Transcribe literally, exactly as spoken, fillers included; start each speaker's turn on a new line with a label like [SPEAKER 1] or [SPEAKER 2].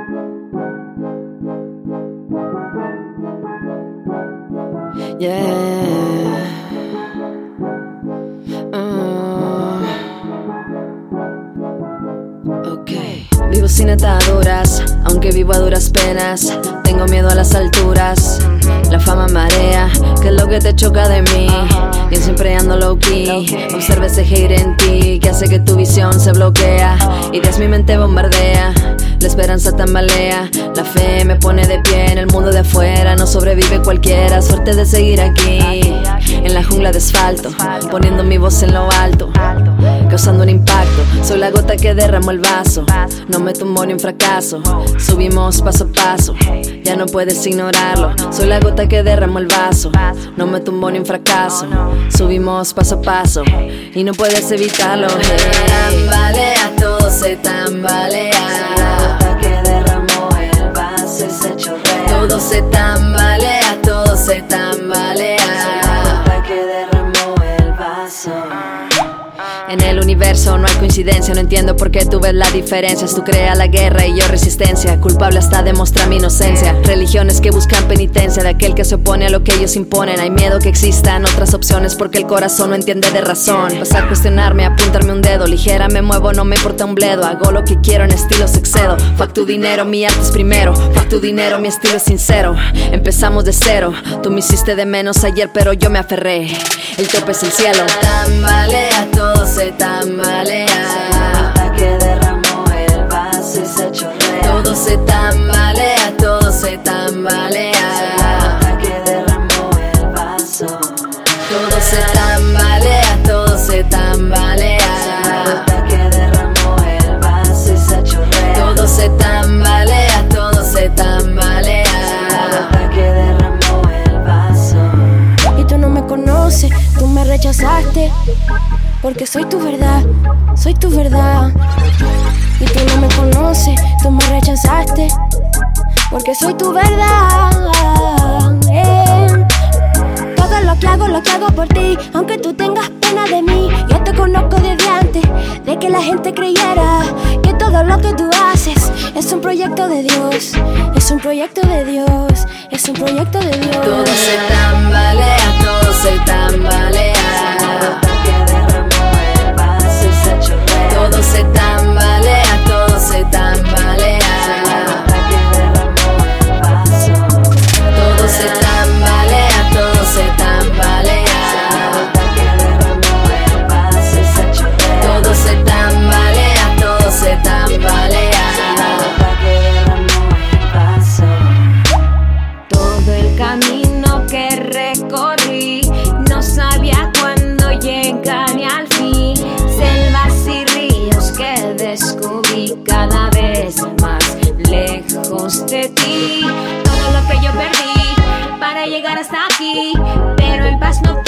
[SPEAKER 1] Yeah. Uh. Okay. Vivo sin ataduras, aunque vivo a duras penas. Tengo miedo a las alturas. La fama marea, ¿qué es lo que te choca de mí? Yo siempre ando low key. Observa ese hate en ti que hace que tu visión se bloquea. Ideas mi mente bombardea. La esperanza tambalea, la fe me pone de pie en el mundo de afuera. No sobrevive cualquiera, suerte de seguir aquí en la jungla de asfalto, poniendo mi voz en lo alto, causando un impacto. Soy la gota que derramó el vaso, no me tumbo ni un fracaso. Subimos paso a paso, ya no puedes ignorarlo. Soy la gota que derramó el vaso, no me tumbo ni un fracaso. Subimos paso a paso y no puedes evitarlo. Hey. Tambalea, todo se tambalea. Todo se tambalea, todo se tambalea. La gota que derramó el vaso. En el universo no hay coincidencia, no entiendo por qué tú ves la diferencia. Tú creas la guerra y yo resistencia, culpable hasta demostrar mi inocencia. Religiones que buscan penitencia de aquel que se opone a lo que ellos imponen. Hay miedo que existan otras opciones porque el corazón no entiende de razón. Vas a cuestionarme, apuntarme un dedo, ligera me muevo, no me importa un bledo. Hago lo que quiero, en estilos excedo. Fuck tu dinero, mi arte es primero. Fuck tu dinero, mi estilo es sincero. Empezamos de cero, tú me hiciste de menos ayer pero yo me aferré. El tope es el cielo. Tambalea, todo se tambalea. La gota que derramó el vaso y se chorrea. Todo se tambalea, todo se tambalea. La gota que derramó el vaso. Todo se tambalea, todo se tambalea. La gota que derramó el vaso y se chorrea. Todo se tambalea, todo se tambalea. La gota que derramó el vaso.
[SPEAKER 2] Y tú no me conoces, tú me rechazaste. Porque soy tu verdad, soy tu verdad. Y tú no me conoces, tú me rechazaste. Porque soy tu verdad. eh. Todo lo que hago, lo que hago por ti. Aunque tú tengas pena de mí, yo te conozco desde antes de que la gente creyera que todo lo que tú haces es un proyecto de Dios. Es un proyecto de Dios, es un proyecto de Dios.
[SPEAKER 1] Todo se tambalea, todo se tambalea. Todo se tambalea, todo se tambalea. Todo se tambalea, todo se tambalea. Todo se tambalea, todo se tambalea.
[SPEAKER 3] Todo el camino que recorrí, no sabía cuándo llegar ni al fin. Selvas y ríos que descubrí cada vez más lejos de ti. Todo lo que yo perdí para llegar hasta aquí, pero en paz no